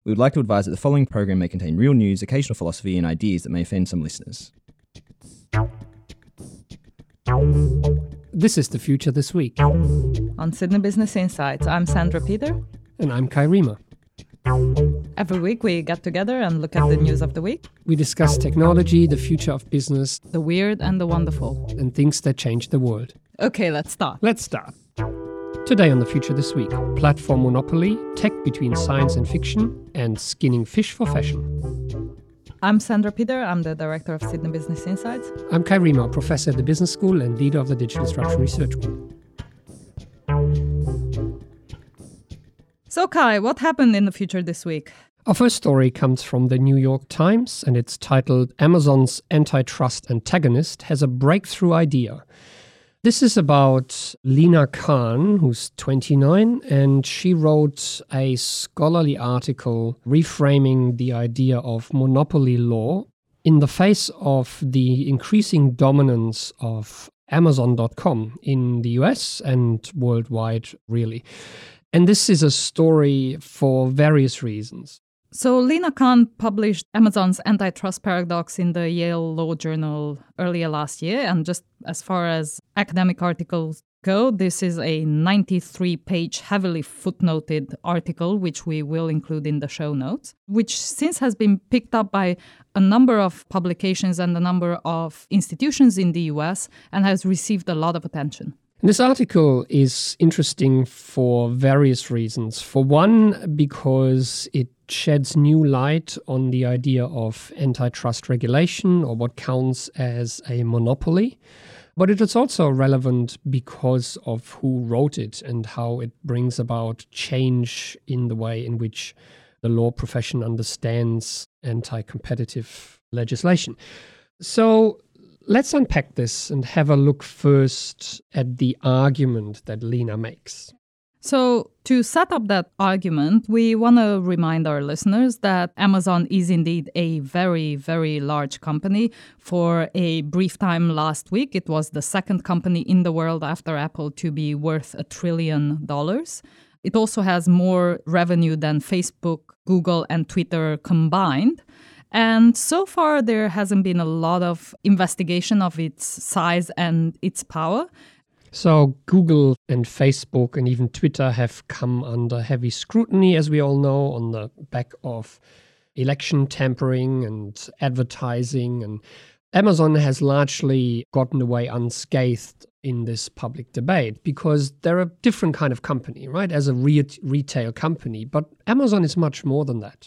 We would like to advise that the following program may contain real news, occasional philosophy, and ideas that may offend some listeners. This is The Future This Week. On Sydney Business Insights, I'm Sandra Peter. And I'm Kai Riemer. Every week we get together and look at the news of the week. We discuss technology, the future of business, the weird and the wonderful, and things that change the world. Okay, let's start. Today on The Future This Week, platform monopoly, tech between science and fiction, and skinning fish for fashion. I'm Sandra Peter. I'm the director of Sydney Business Insights. I'm Kai Riemer, professor at the Business School and leader of the Digital Disruption Research Group. So Kai, what happened in The Future This Week? Our first story comes from the New York Times, and it's titled Amazon's Antitrust Antagonist Has a Breakthrough Idea. This is about Lina Khan, who's 29, and she wrote a scholarly article reframing the idea of monopoly law in the face of the increasing dominance of Amazon.com in the US and worldwide, really. And this is a story for various reasons. So Lina Khan published Amazon's Antitrust Paradox in the Yale Law Journal earlier last year. And just as far as academic articles go, this is a 93-page, heavily footnoted article, which we will include in the show notes, which since has been picked up by a number of publications and a number of institutions in the US and has received a lot of attention. This article is interesting for various reasons. For one, because it sheds new light on the idea of antitrust regulation or what counts as a monopoly. But it is also relevant because of who wrote it and how it brings about change in the way in which the law profession understands anti-competitive legislation. So let's unpack this and have a look first at the argument that Lina makes. So to set up that argument, we want to remind our listeners that Amazon is indeed a very, very large company. For a brief time last week, it was the second company in the world after Apple to be worth $1 trillion. It also has more revenue than Facebook, Google, and Twitter combined. And so far, there hasn't been a lot of investigation of its size and its power. So Google and Facebook and even Twitter have come under heavy scrutiny, as we all know, on the back of election tampering and advertising. And Amazon has largely gotten away unscathed in this public debate because they're a different kind of company, right, as a retail company. But Amazon is much more than that.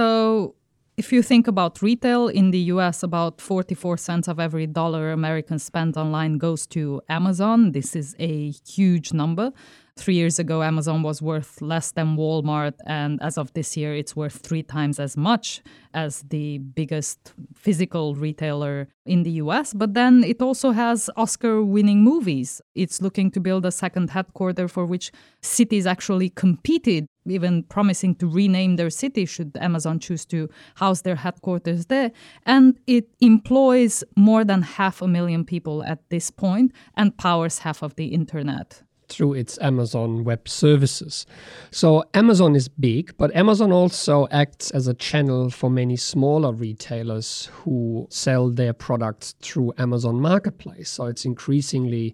So if you think about retail in the US, about 44 cents of every dollar Americans spend online goes to Amazon. This is a huge number. 3 years ago, Amazon was worth less than Walmart, and as of this year, it's worth 3 times as much as the biggest physical retailer in the US. But then it also has Oscar-winning movies. It's looking to build a second headquarters for which cities actually competed, even promising to rename their city should Amazon choose to house their headquarters there. And it employs more than 500,000 people at this point and powers half of the internet through its Amazon Web Services. So Amazon is big, but Amazon also acts as a channel for many smaller retailers who sell their products through Amazon Marketplace. So it's increasingly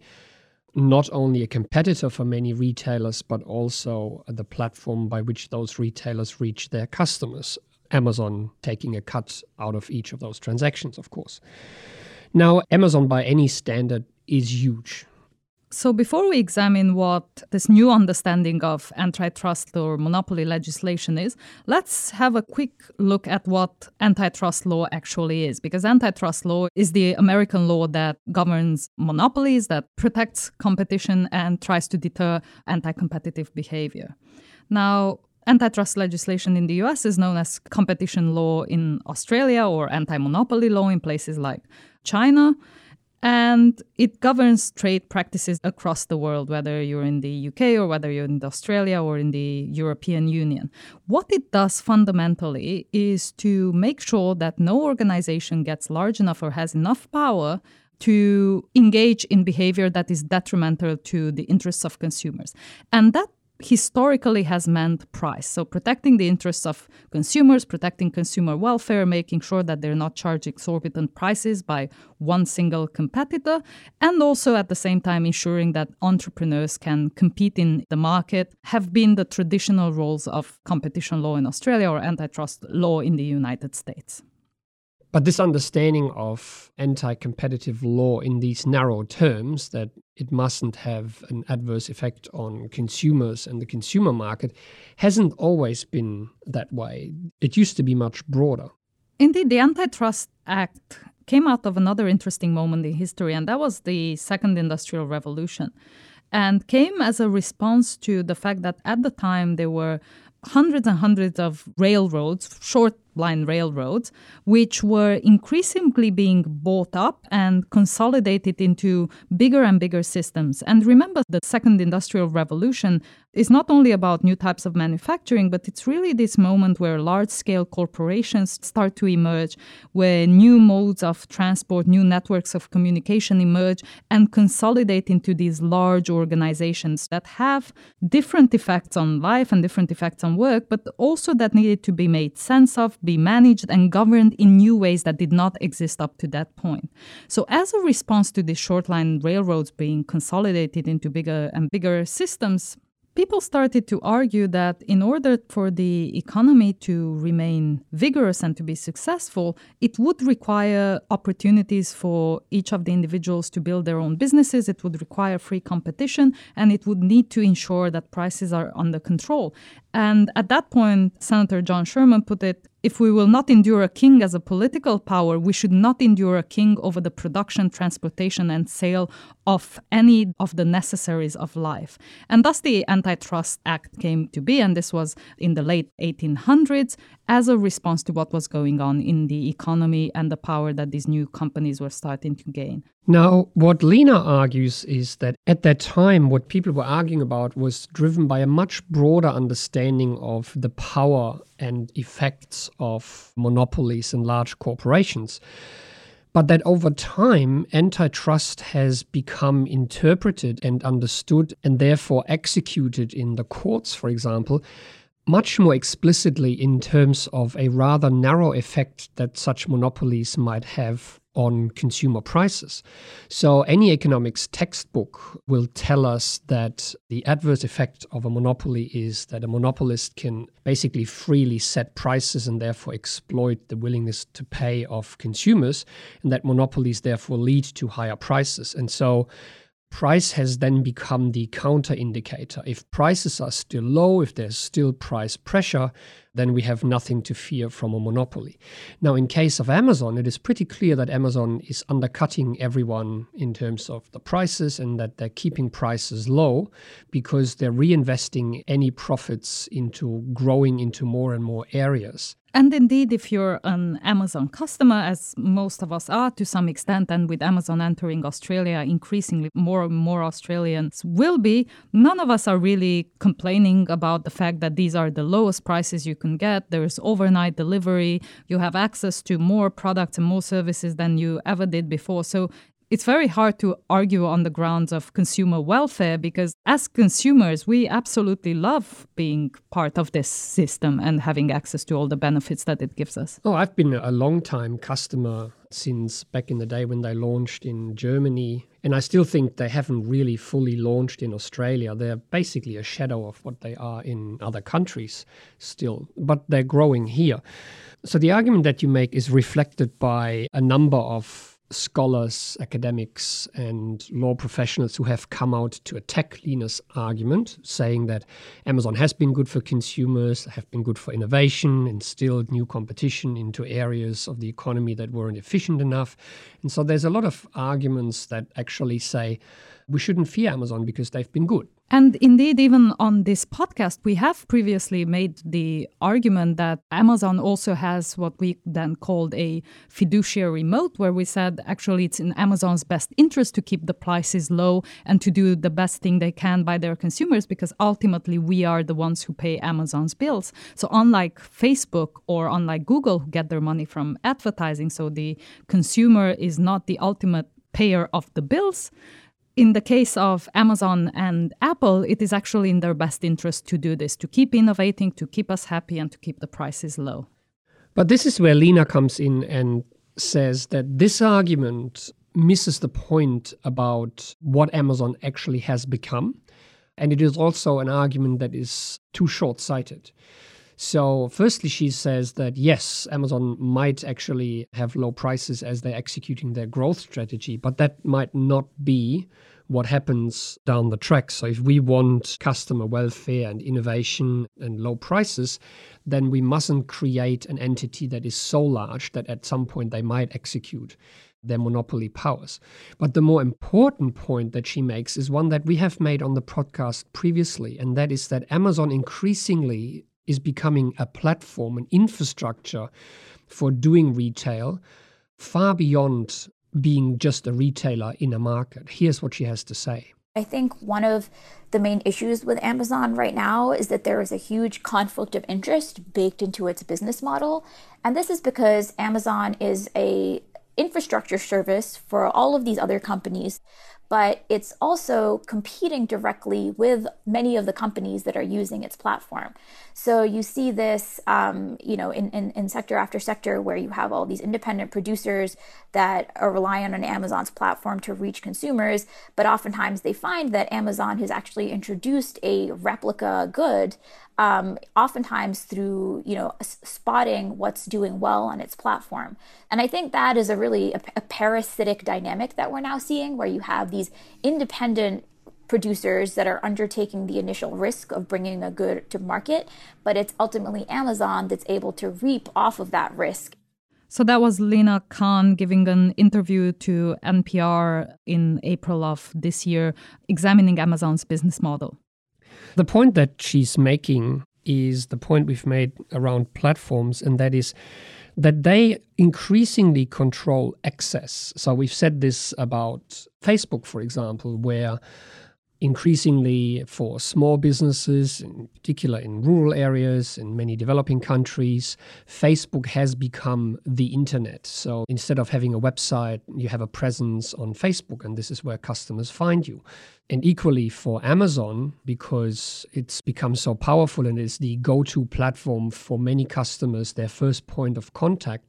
not only a competitor for many retailers, but also the platform by which those retailers reach their customers. Amazon taking a cut out of each of those transactions, of course. Now, Amazon by any standard is huge. So before we examine what this new understanding of antitrust or monopoly legislation is, let's have a quick look at what antitrust law actually is. Because antitrust law is the American law that governs monopolies, that protects competition and tries to deter anti-competitive behavior. Now, antitrust legislation in the US is known as competition law in Australia or anti-monopoly law in places like China. And it governs trade practices across the world, whether you're in the UK or whether you're in Australia or in the European Union. What it does fundamentally is to make sure that no organization gets large enough or has enough power to engage in behavior that is detrimental to the interests of consumers. And that historically has meant price. So protecting the interests of consumers, protecting consumer welfare, making sure that they're not charged exorbitant prices by one single competitor, and also at the same time ensuring that entrepreneurs can compete in the market have been the traditional roles of competition law in Australia or antitrust law in the United States. But this understanding of anti-competitive law in these narrow terms, that it mustn't have an adverse effect on consumers and the consumer market, hasn't always been that way. It used to be much broader. Indeed, the Antitrust Act came out of another interesting moment in history, and that was the Second Industrial Revolution, and came as a response to the fact that at the time there were hundreds and hundreds of railroads, short line railroads, which were increasingly being bought up and consolidated into bigger and bigger systems. And remember, the Second Industrial Revolution is not only about new types of manufacturing, but it's really this moment where large-scale corporations start to emerge, where new modes of transport, new networks of communication emerge and consolidate into these large organizations that have different effects on life and different effects on work, but also that needed to be made sense of, be managed and governed in new ways that did not exist up to that point. So as a response to these short line railroads being consolidated into bigger and bigger systems, people started to argue that in order for the economy to remain vigorous and to be successful, it would require opportunities for each of the individuals to build their own businesses, it would require free competition, and it would need to ensure that prices are under control. And at that point, Senator John Sherman put it, if we will not endure a king as a political power, we should not endure a king over the production, transportation, and sale of any of the necessaries of life. And thus the Antitrust Act came to be, and this was in the late 1800s as a response to what was going on in the economy and the power that these new companies were starting to gain. Now, what Lena argues is that at that time, what people were arguing about was driven by a much broader understanding of the power and effects of monopolies and large corporations. But that over time, antitrust has become interpreted and understood and therefore executed in the courts, for example, much more explicitly in terms of a rather narrow effect that such monopolies might have on consumer prices. So any economics textbook will tell us that the adverse effect of a monopoly is that a monopolist can basically freely set prices and therefore exploit the willingness to pay of consumers, and that monopolies therefore lead to higher prices. And so price has then become the counter indicator. If prices are still low, if there's still price pressure, then we have nothing to fear from a monopoly. Now, in case of Amazon, it is pretty clear that Amazon is undercutting everyone in terms of the prices and that they're keeping prices low because they're reinvesting any profits into growing into more and more areas. And indeed, if you're an Amazon customer, as most of us are to some extent, and with Amazon entering Australia, increasingly more and more Australians will be, none of us are really complaining about the fact that these are the lowest prices you can get. There's overnight delivery. You have access to more products and more services than you ever did before. So it's very hard to argue on the grounds of consumer welfare because as consumers, we absolutely love being part of this system and having access to all the benefits that it gives us. Oh, I've been a long-time customer since back in the day when they launched in Germany. And I still think they haven't really fully launched in Australia. They're basically a shadow of what they are in other countries still, but they're growing here. So the argument that you make is reflected by a number of scholars, academics, and law professionals who have come out to attack Lena's argument, saying that Amazon has been good for consumers, have been good for innovation, instilled new competition into areas of the economy that weren't efficient enough. And so there's a lot of arguments that actually say we shouldn't fear Amazon because they've been good. And indeed, even on this podcast, we have previously made the argument that Amazon also has what we then called a fiduciary mode, where we said actually it's in Amazon's best interest to keep the prices low and to do the best thing they can by their consumers, because ultimately we are the ones who pay Amazon's bills. So unlike Facebook or unlike Google, who get their money from advertising, so the consumer is not the ultimate payer of the bills, in the case of Amazon and Apple, it is actually in their best interest to do this, to keep innovating, to keep us happy, and to keep the prices low. But this is where Lina comes in and says that this argument misses the point about what Amazon actually has become. And it is also an argument that is too short-sighted. So firstly, she says that yes, Amazon might actually have low prices as they're executing their growth strategy, but that might not be what happens down the track. So if we want customer welfare and innovation and low prices, then we mustn't create an entity that is so large that at some point they might execute their monopoly powers. But the more important point that she makes is one that we have made on the podcast previously, and that is that Amazon increasingly is becoming a platform, an infrastructure for doing retail, far beyond being just a retailer in a market. Here's what she has to say. I think one of the main issues with Amazon right now is that there is a huge conflict of interest baked into its business model. And this is because Amazon is a infrastructure service for all of these other companies, but it's also competing directly with many of the companies that are using its platform. So you see this, in sector after sector where you have all these independent producers that are relying on Amazon's platform to reach consumers, but oftentimes they find that Amazon has actually introduced a replica good, oftentimes through, spotting what's doing well on its platform. And I think that is a parasitic dynamic that we're now seeing, where you have these independent producers that are undertaking the initial risk of bringing a good to market, but it's ultimately Amazon that's able to reap off of that risk. So that was Lina Khan giving an interview to NPR in April of this year, examining Amazon's business model. The point that she's making is the point we've made around platforms, and that is that they increasingly control access. So we've said this about Facebook, for example, where increasingly for small businesses, in particular in rural areas, in many developing countries, Facebook has become the internet. So instead of having a website, you have a presence on Facebook, and this is where customers find you. And equally for Amazon, because it's become so powerful and is the go-to platform for many customers, their first point of contact,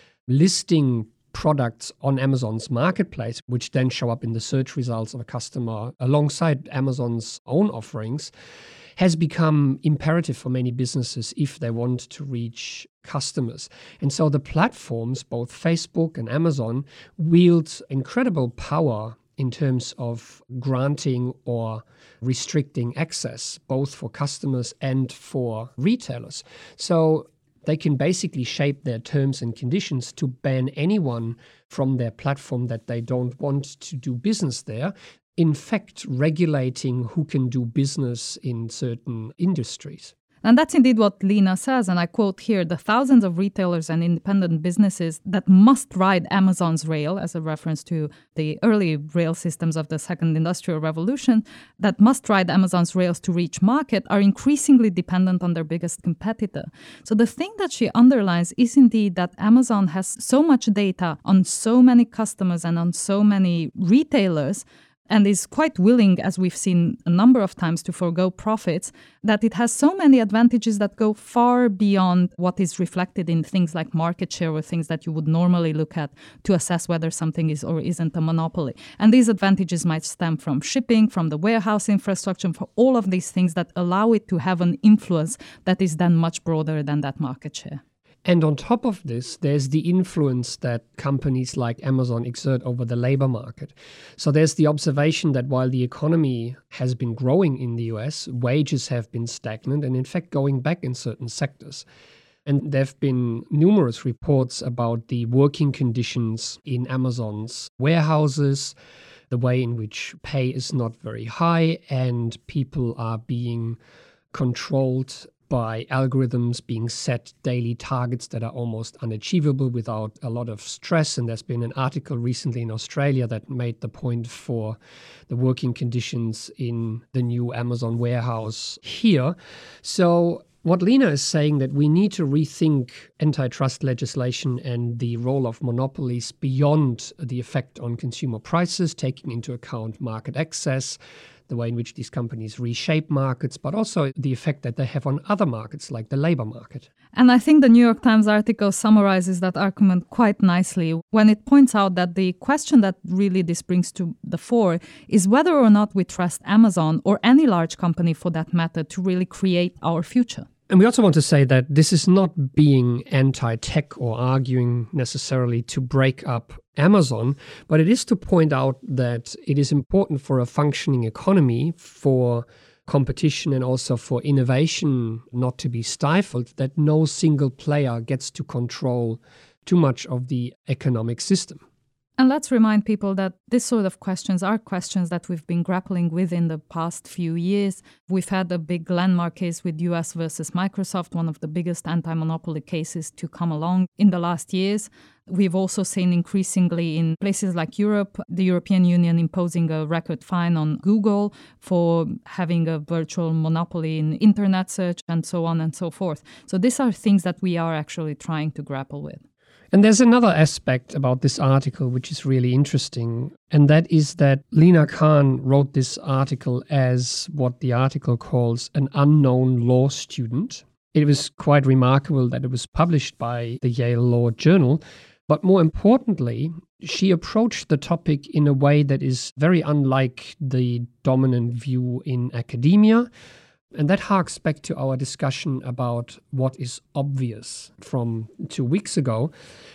listing products on Amazon's marketplace, which then show up in the search results of a customer alongside Amazon's own offerings, has become imperative for many businesses if they want to reach customers. And so the platforms, both Facebook and Amazon, wield incredible power in terms of granting or restricting access, both for customers and for retailers. So they can basically shape their terms and conditions to ban anyone from their platform that they don't want to do business there, in fact, regulating who can do business in certain industries. And that's indeed what Lina says, and I quote here, the thousands of retailers and independent businesses that must ride Amazon's rail, as a reference to the early rail systems of the Second Industrial Revolution, that must ride Amazon's rails to reach market are increasingly dependent on their biggest competitor. So the thing that she underlines is indeed that Amazon has so much data on so many customers and on so many retailers, and is quite willing, as we've seen a number of times, to forgo profits, that it has so many advantages that go far beyond what is reflected in things like market share or things that you would normally look at to assess whether something is or isn't a monopoly. And these advantages might stem from shipping, from the warehouse infrastructure, from all of these things that allow it to have an influence that is then much broader than that market share. And on top of this, there's the influence that companies like Amazon exert over the labor market. So there's the observation that while the economy has been growing in the US, wages have been stagnant and in fact going back in certain sectors. And there have been numerous reports about the working conditions in Amazon's warehouses, the way in which pay is not very high, and people are being controlled by algorithms, being set daily targets that are almost unachievable without a lot of stress. And there's been an article recently in Australia that made the point for the working conditions in the new Amazon warehouse here. So What Lena is saying, that we need to rethink antitrust legislation and the role of monopolies beyond the effect on consumer prices, taking into account market access, the way in which these companies reshape markets, but also the effect that they have on other markets like the labor market. And I think the New York Times article summarizes that argument quite nicely when it points out that the question that really this brings to the fore is whether or not we trust Amazon, or any large company for that matter, to really create our future. And we also want to say that this is not being anti-tech or arguing necessarily to break up Amazon, but it is to point out that it is important for a functioning economy, for competition and also for innovation not to be stifled, that no single player gets to control too much of the economic system. And let's remind people that this sort of questions are questions that we've been grappling with in the past few years. We've had a big landmark case with US versus Microsoft, one of the biggest anti-monopoly cases to come along in the last years. We've also seen increasingly in places like Europe, the European Union imposing a record fine on Google for having a virtual monopoly in internet search and so on and so forth. So these are things that we are actually trying to grapple with. And there's another aspect about this article which is really interesting, and that is that Lena Khan wrote this article as what the article calls an unknown law student. It was quite remarkable that it was published by the Yale Law Journal, but more importantly, she approached the topic in a way that is very unlike the dominant view in academia. And that harks back to our discussion about what is obvious from 2 weeks ago,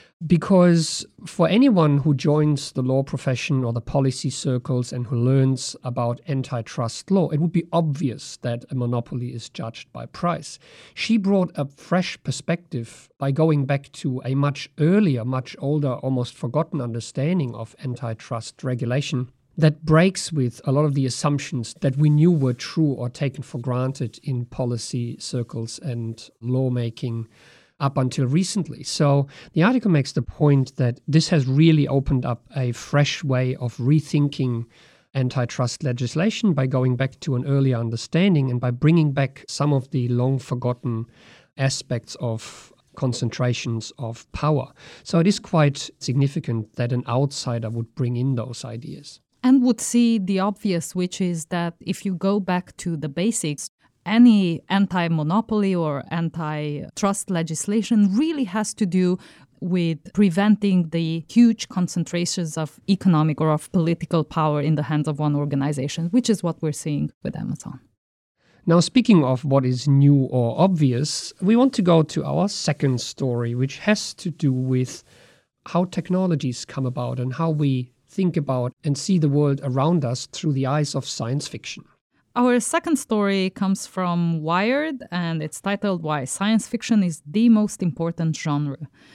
because for anyone who joins the law profession or the policy circles and who learns about antitrust law, it would be obvious that a monopoly is judged by price. She brought a fresh perspective by going back to a much earlier, much older, almost forgotten understanding of antitrust regulation that breaks with a lot of the assumptions that we knew were true or taken for granted in policy circles and lawmaking up until recently. So the article makes the point that this has really opened up a fresh way of rethinking antitrust legislation by going back to an earlier understanding and by bringing back some of the long forgotten aspects of concentrations of power. So it is quite significant that an outsider would bring in those ideas. And would see the obvious, which is that if you go back to the basics, any anti-monopoly or antitrust legislation really has to do with preventing the huge concentrations of economic or of political power in the hands of one organization, which is what we're seeing with Amazon. Now, speaking of what is new or obvious, we want to go to our second story, which has to do with how technologies come about and how we think about and see the world around us through the eyes of science fiction. Our second story comes from Wired, and it's titled Why Science Fiction is the Most Important Genre.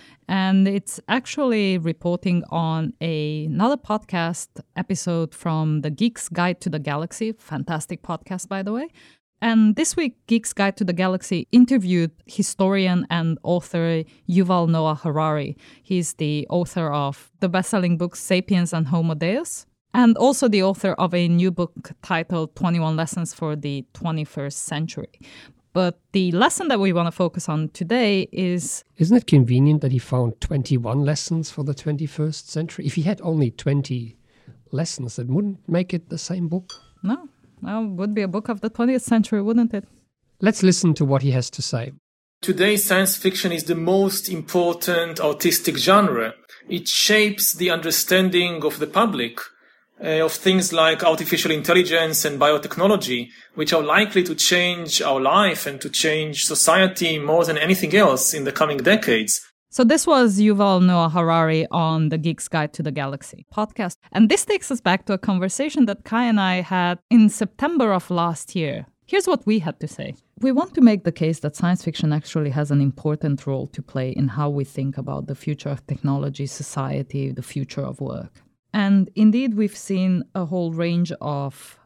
And it's actually reporting on another podcast episode from the Geek's Guide to the Galaxy. Fantastic podcast, by the way. And this week, Geek's Guide to the Galaxy interviewed historian and author Yuval Noah Harari. He's the author of the best-selling books Sapiens and Homo Deus, and also the author of a new book titled 21 Lessons for the 21st Century. But the lesson that we want to focus on today is... Isn't it convenient that he found 21 lessons for the 21st century? If he had only 20 lessons, that wouldn't make it the same book. No. Well, it would be a book of the 20th century, wouldn't it? Let's listen to what he has to say. Today, science fiction is the most important artistic genre. It shapes the understanding of the public of things like artificial intelligence and biotechnology, which are likely to change our life and to change society more than anything else in the coming decades. So this was Yuval Noah Harari on the Geek's Guide to the Galaxy podcast. And this takes us back to a conversation that Kai and I had in September of last year. Here's what we had to say. We want to make the case that science fiction actually has an important role to play in how we think about the future of technology, society, the future of work. And indeed, we've seen a whole range of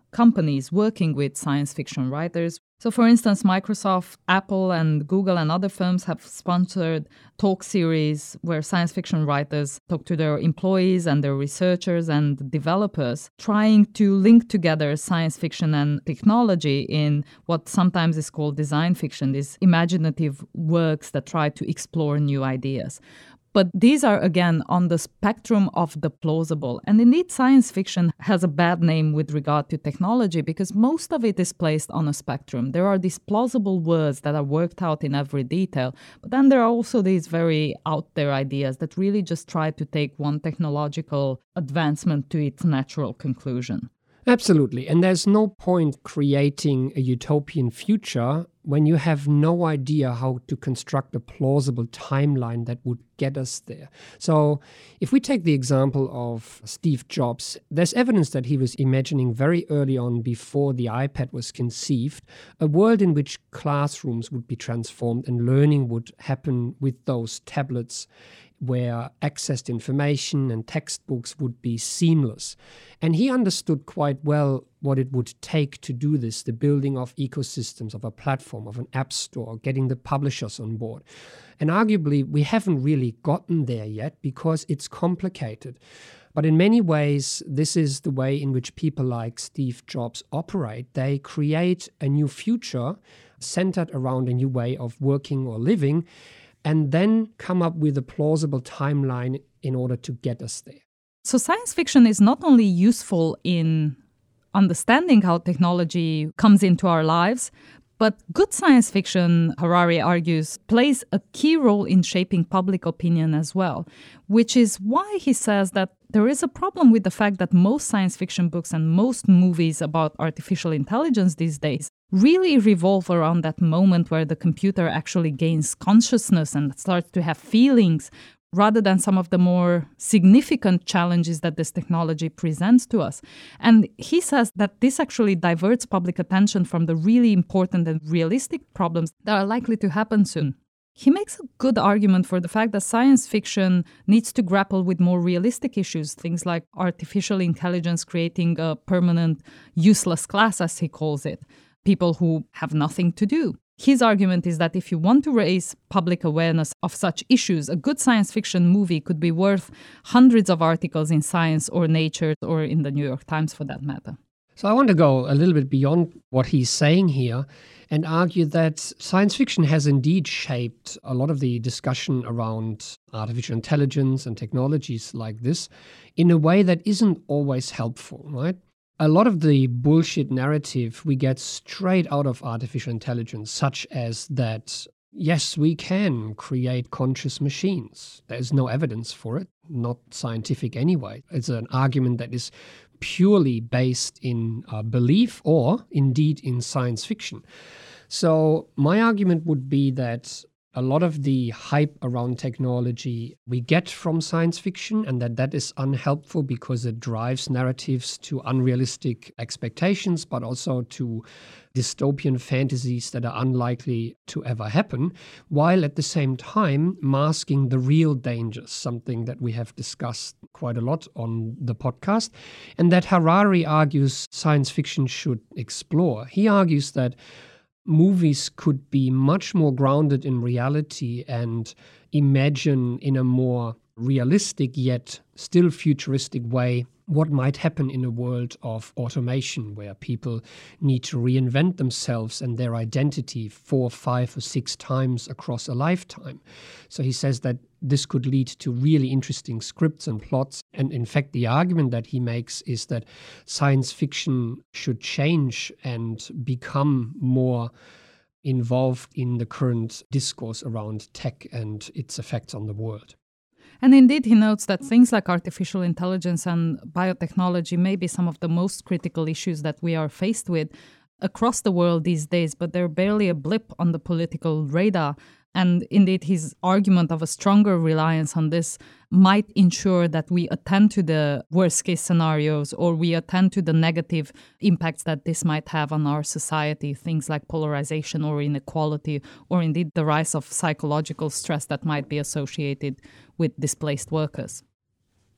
companies working with science fiction writers. So, for instance, Microsoft, Apple, and Google and other firms have sponsored talk series where science fiction writers talk to their employees and their researchers and developers, trying to link together science fiction and technology in what sometimes is called design fiction, these imaginative works that try to explore new ideas. But these are, again, on the spectrum of the plausible. And indeed, science fiction has a bad name with regard to technology because most of it is placed on a spectrum. There are these plausible words that are worked out in every detail, but then there are also these very out there ideas that really just try to take one technological advancement to its natural conclusion. Absolutely. And there's no point creating a utopian future when you have no idea how to construct a plausible timeline that would get us there. So if we take the example of Steve Jobs, there's evidence that he was imagining very early on, before the iPad was conceived, a world in which classrooms would be transformed and learning would happen with those tablets, where access to information and textbooks would be seamless. And he understood quite well what it would take to do this, the building of ecosystems, of a platform, of an app store, getting the publishers on board. And arguably, we haven't really gotten there yet because it's complicated. But in many ways, this is the way in which people like Steve Jobs operate. They create a new future centered around a new way of working or living, and then come up with a plausible timeline in order to get us there. So science fiction is not only useful in understanding how technology comes into our lives, but good science fiction, Harari argues, plays a key role in shaping public opinion as well, which is why he says that there is a problem with the fact that most science fiction books and most movies about artificial intelligence these days really revolve around that moment where the computer actually gains consciousness and starts to have feelings, rather than some of the more significant challenges that this technology presents to us. And he says that this actually diverts public attention from the really important and realistic problems that are likely to happen soon. He makes a good argument for the fact that science fiction needs to grapple with more realistic issues, things like artificial intelligence creating a permanent useless class, as he calls it, people who have nothing to do. His argument is that if you want to raise public awareness of such issues, a good science fiction movie could be worth hundreds of articles in Science or Nature or in the New York Times for that matter. So I want to go a little bit beyond what he's saying here and argue that science fiction has indeed shaped a lot of the discussion around artificial intelligence and technologies like this in a way that isn't always helpful, right? A lot of the bullshit narrative we get straight out of artificial intelligence, such as that, yes, we can create conscious machines. There's no evidence for it, not scientific anyway. It's an argument that is purely based in belief or indeed in science fiction. So my argument would be that a lot of the hype around technology we get from science fiction, and that is unhelpful because it drives narratives to unrealistic expectations, but also to dystopian fantasies that are unlikely to ever happen, while at the same time masking the real dangers, something that we have discussed quite a lot on the podcast, and that Harari argues science fiction should explore. He argues that movies could be much more grounded in reality and imagine in a more realistic yet still futuristic way what might happen in a world of automation where people need to reinvent themselves and their identity 4, 5, or 6 times across a lifetime. So he says that this could lead to really interesting scripts and plots. And in fact, the argument that he makes is that science fiction should change and become more involved in the current discourse around tech and its effects on the world. And indeed, he notes that things like artificial intelligence and biotechnology may be some of the most critical issues that we are faced with across the world these days, but they're barely a blip on the political radar. And indeed, his argument of a stronger reliance on this might ensure that we attend to the worst-case scenarios or we attend to the negative impacts that this might have on our society, things like polarization or inequality, or indeed the rise of psychological stress that might be associated with displaced workers.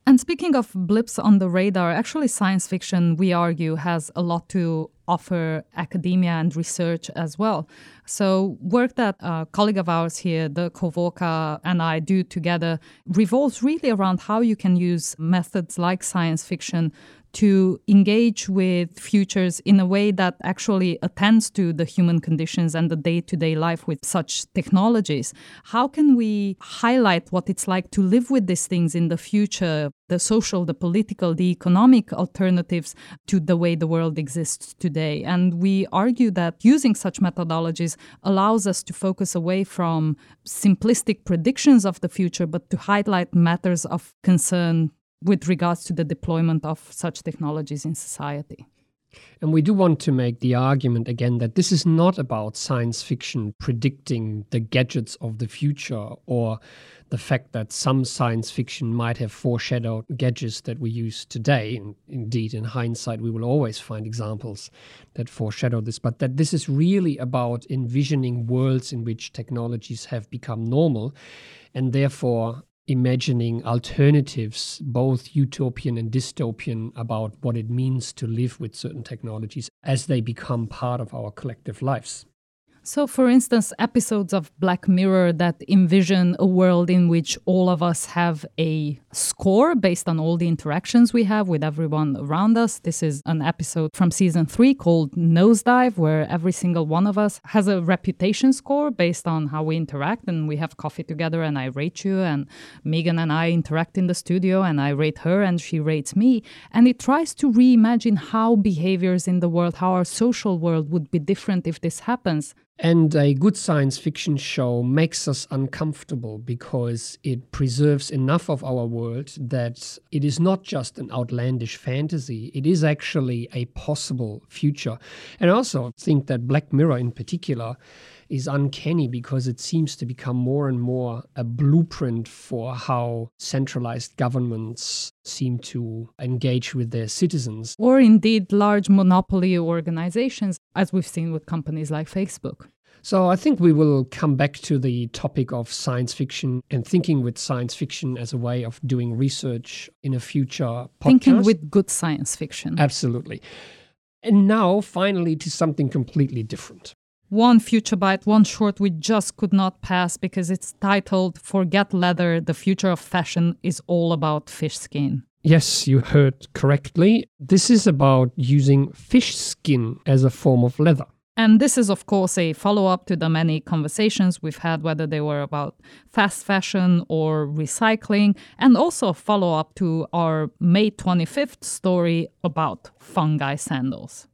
And speaking of blips on the radar, actually science fiction, we argue, has a lot to offer academia and research as well. So work that a colleague of ours here, Dirk Hovorka, and I do together revolves really around how you can use methods like science fiction to engage with futures in a way that actually attends to the human conditions and the day-to-day life with such technologies. How can we highlight what it's like to live with these things in the future, the social, the political, the economic alternatives to the way the world exists today? And we argue that using such methodologies allows us to focus away from simplistic predictions of the future, but to highlight matters of concern with regards to the deployment of such technologies in society. And we do want to make the argument again that this is not about science fiction predicting the gadgets of the future or the fact that some science fiction might have foreshadowed gadgets that we use today. And indeed, in hindsight, we will always find examples that foreshadow this, but that this is really about envisioning worlds in which technologies have become normal and therefore imagining alternatives, both utopian and dystopian, about what it means to live with certain technologies as they become part of our collective lives. So, for instance, episodes of Black Mirror that envision a world in which all of us have a score based on all the interactions we have with everyone around us. This is an episode from season 3 called Nosedive, where every single one of us has a reputation score based on how we interact, and we have coffee together and I rate you, and Megan and I interact in the studio and I rate her and she rates me. And it tries to reimagine how behaviors in the world, how our social world would be different if this happens. And a good science fiction show makes us uncomfortable because it preserves enough of our world that it is not just an outlandish fantasy, it is actually a possible future. And I also think that Black Mirror in particular is uncanny because it seems to become more and more a blueprint for how centralized governments seem to engage with their citizens. Or indeed large monopoly organizations, as we've seen with companies like Facebook. So I think we will come back to the topic of science fiction and thinking with science fiction as a way of doing research in a future podcast. Thinking with good science fiction. Absolutely. And now, finally, to something completely different. One future bite, one short we just could not pass because it's titled Forget Leather, the future of fashion is all about fish skin. Yes, you heard correctly. This is about using fish skin as a form of leather. And this is, of course, a follow-up to the many conversations we've had, whether they were about fast fashion or recycling, and also a follow-up to our May 25th story about fungi sandals.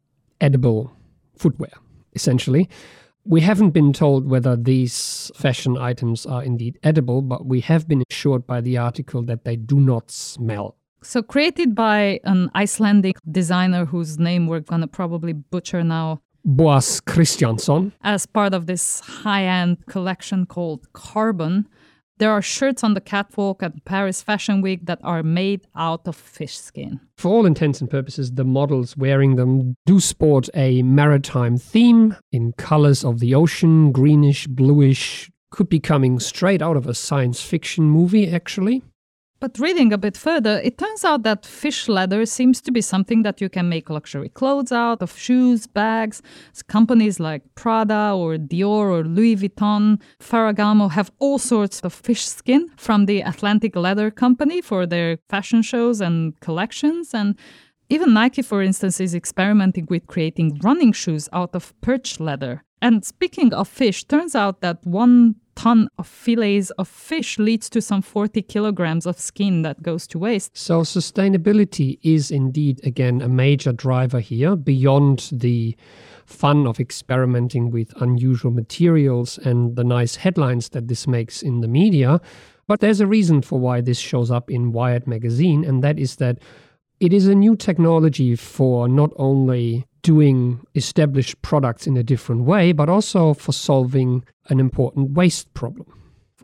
Edible footwear, essentially. We haven't been told whether these fashion items are indeed edible, but we have been assured by the article that they do not smell. So created by an Icelandic designer whose name we're going to probably butcher now, Boas Kristjansson. As part of this high-end collection called Carbon, there are shirts on the catwalk at Paris Fashion Week that are made out of fish skin. For all intents and purposes, the models wearing them do sport a maritime theme in colors of the ocean, greenish, bluish. Could be coming straight out of a science fiction movie, actually. But reading a bit further, it turns out that fish leather seems to be something that you can make luxury clothes out of, shoes, bags. Companies like Prada or Dior or Louis Vuitton, Ferragamo have all sorts of fish skin from the Atlantic Leather Company for their fashion shows and collections. And even Nike, for instance, is experimenting with creating running shoes out of perch leather. And speaking of fish, turns out that 1 ton of fillets of fish leads to some 40 kilograms of skin that goes to waste. So sustainability is indeed, again, a major driver here, beyond the fun of experimenting with unusual materials and the nice headlines that this makes in the media. But there's a reason for why this shows up in Wired magazine, and that is that it is a new technology for not only doing established products in a different way, but also for solving an important waste problem.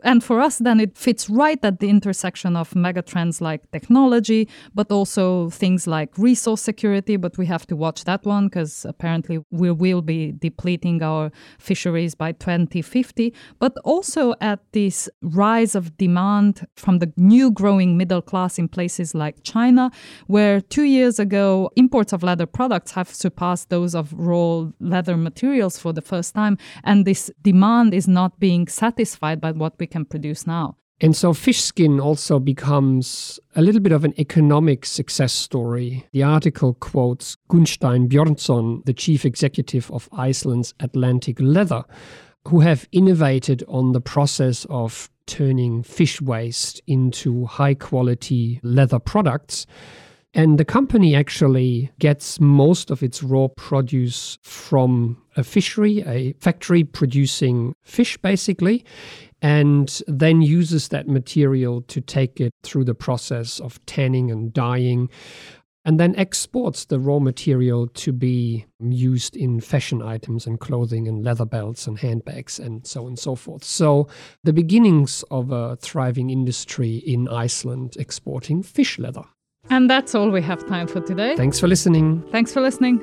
And for us, then it fits right at the intersection of megatrends like technology, but also things like resource security. But we have to watch that one because apparently we will be depleting our fisheries by 2050. But also at this rise of demand from the new growing middle class in places like China, where 2 years ago, imports of leather products have surpassed those of raw leather materials for the first time. And this demand is not being satisfied by what we can produce now. And so fish skin also becomes a little bit of an economic success story. The article quotes Gunnstein Björnsson, the chief executive of Iceland's Atlantic Leather, who have innovated on the process of turning fish waste into high-quality leather products. And the company actually gets most of its raw produce from a fishery, a factory producing fish, basically, and then uses that material to take it through the process of tanning and dyeing, and then exports the raw material to be used in fashion items and clothing and leather belts and handbags and so on and so forth. So the beginnings of a thriving industry in Iceland exporting fish leather. And that's all we have time for today. Thanks for listening. Thanks for listening.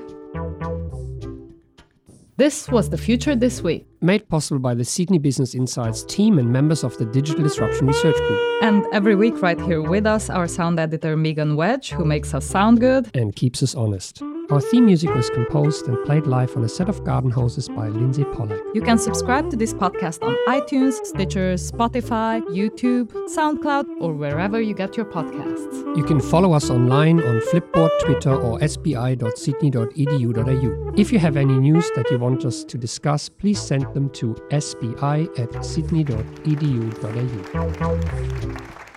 This was The Future This Week. Made possible by the Sydney Business Insights team and members of the Digital Disruption Research Group. And every week right here with us, our sound editor Megan Wedge, who makes us sound good. And keeps us honest. Our theme music was composed and played live on a set of garden hoses by Lindsay Pollack. You can subscribe to this podcast on iTunes, Stitcher, Spotify, YouTube, SoundCloud, or wherever you get your podcasts. You can follow us online on Flipboard, Twitter, or sbi.sydney.edu.au. If you have any news that you want us to discuss, please send them to sbi@sydney.edu.au.